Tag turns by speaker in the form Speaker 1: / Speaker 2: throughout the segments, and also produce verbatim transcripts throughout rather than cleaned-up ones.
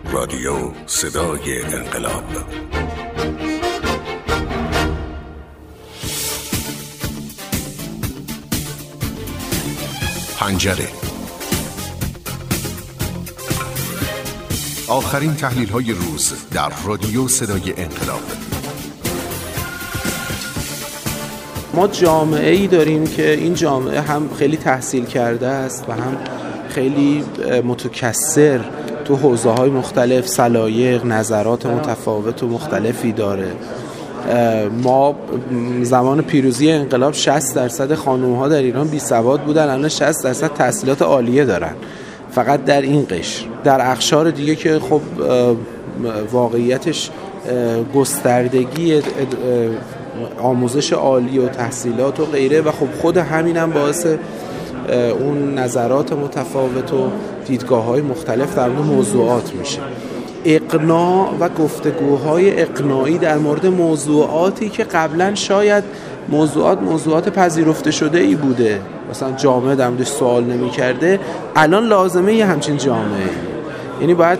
Speaker 1: رادیو صدای انقلاب. پنجره. آخرین تحلیل های روز در رادیو صدای انقلاب.
Speaker 2: ما جامعه ای داریم که این جامعه هم خیلی تحصیل کرده است و هم خیلی متکثر تو حوزه های مختلف، سلایق، نظرات متفاوت و مختلفی داره. ما زمان پیروزی انقلاب شصت درصد خانوم ها در ایران بی سواد بودن، الان شصت درصد تحصیلات عالیه دارن، فقط در این قشر. در اقشار دیگه که خب واقعیتش گستردگی آموزش عالی و تحصیلات و غیره و خب خود همینم باعث اون نظرات متفاوت و دیدگاه‌های مختلف در مورد موضوعات میشه. اقناع و گفتگوهای اقناعی در مورد موضوعاتی که قبلا شاید موضوعات موضوعات پذیرفته شده ای بوده، مثلا جامعه در موردش سوال نمی کرده، الان لازمه یه همچین جامعه. یعنی باید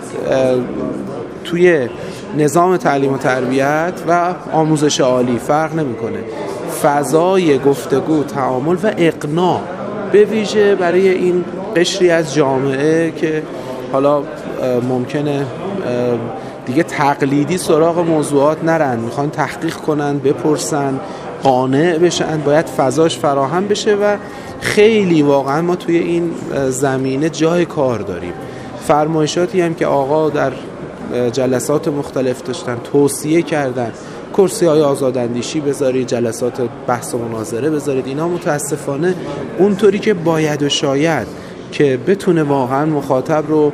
Speaker 2: توی نظام تعلیم و تربیت و آموزش عالی فرق نمی‌کنه، فضای گفتگو، تعامل و اقناع به ویژه برای این قشری از جامعه که حالا ممکنه دیگه تقلیدی سراغ موضوعات نرن، میخوان تحقیق کنن، بپرسن، قانع بشن، باید فضاش فراهم بشه و خیلی واقعا ما توی این زمینه جای کار داریم. فرمایشاتی هم که آقا در جلسات مختلف داشتن توصیه کردن، کرسی های آزاداندیشی بذارید، جلسات بحث و مناظره بذارید، اینا متاسفانه اونطوری که باید و شاید که بتونه واقعا مخاطب رو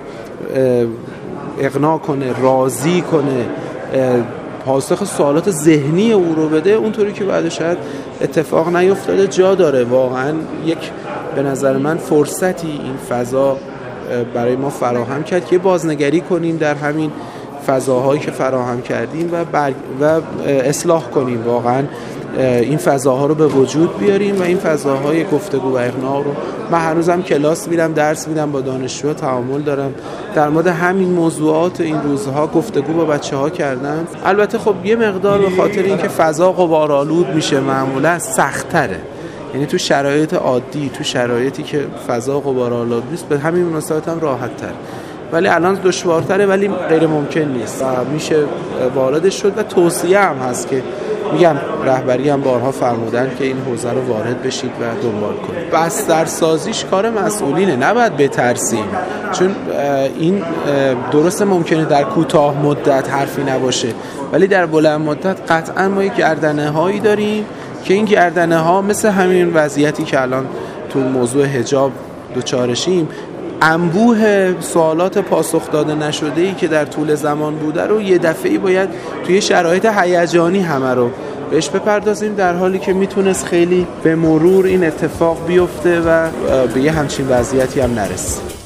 Speaker 2: اقناع کنه، راضی کنه، پاسخ سوالات ذهنی او رو بده، اونطوری که باید و شاید اتفاق نیفتاده. جا داره واقعا یک به نظر من فرصتی این فضا برای ما فراهم کرد که بازنگری کنیم در همین فضاهایی که فراهم کردیم و, بر... و اصلاح کنیم، واقعا این فضاها رو به وجود بیاریم و این فضاهای گفتگو و اقناع رو. من هنوزم کلاس میرم، درس میدم، با دانشجوها تعامل دارم، در مورد همین موضوعات این روزها گفتگو با بچه‌ها کردم. البته خب یه مقدار به خاطر اینکه فضا غبارآلود میشه معمولا سخت‌تره، یعنی تو شرایط عادی، تو شرایطی که فضا غبارآلود نیست به همین مناسبت هم راحت تر، ولی الان دشوارتره، ولی غیر ممکن نیست و میشه واردش شد و توصیه هم هست که میگم رهبری هم بارها فرمودن که این حوزه رو وارد بشید و دنبال کنید. بسترسازیش کار مسئولینه، نباید بترسیم، چون این درسته ممکنه در کوتاه مدت حرفی نباشه، ولی در بلند مدت قطعا ما یک گردنه هایی داریم که این گردنه ها مثل همین وضعیتی که الان تو موضوع حجاب دوچارشیم، انبوه سوالات پاسخ داده نشده ای که در طول زمان بوده رو یه دفعه‌ای باید توی شرایط هیجانی همه رو بهش بپردازیم، در حالی که میتونست خیلی به مرور این اتفاق بیفته و به یه همچین وضعیتی هم نرسیم.